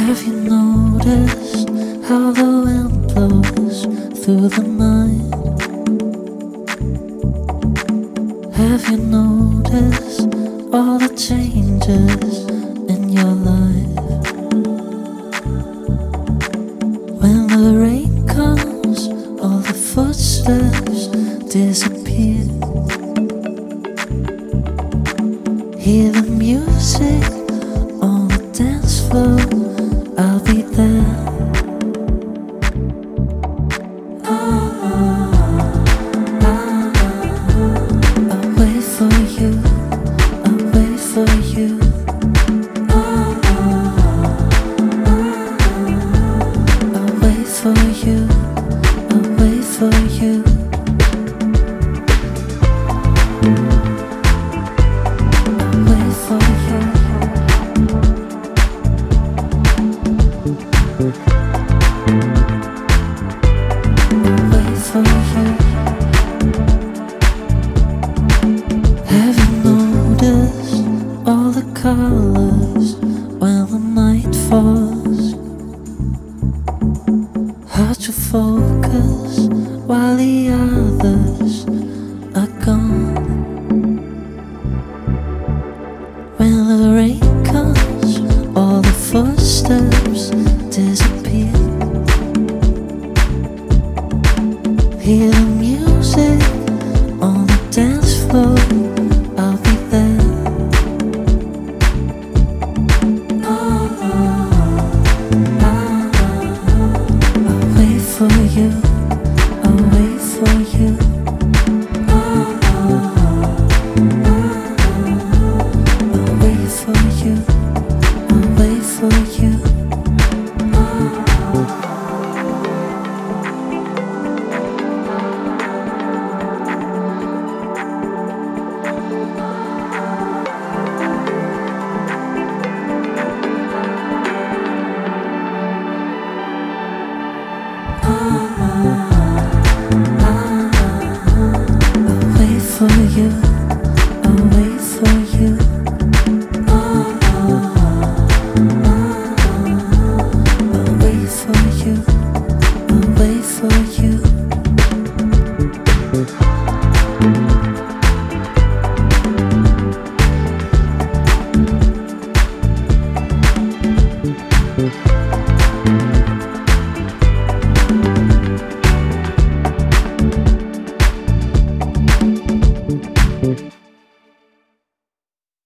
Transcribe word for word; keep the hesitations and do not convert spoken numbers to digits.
Have you noticed how the wind blows through the night? Have you noticed all the changes in your life? When the rain comes, all the footsteps disappear. Hear the music on the dance floor, I'll be there.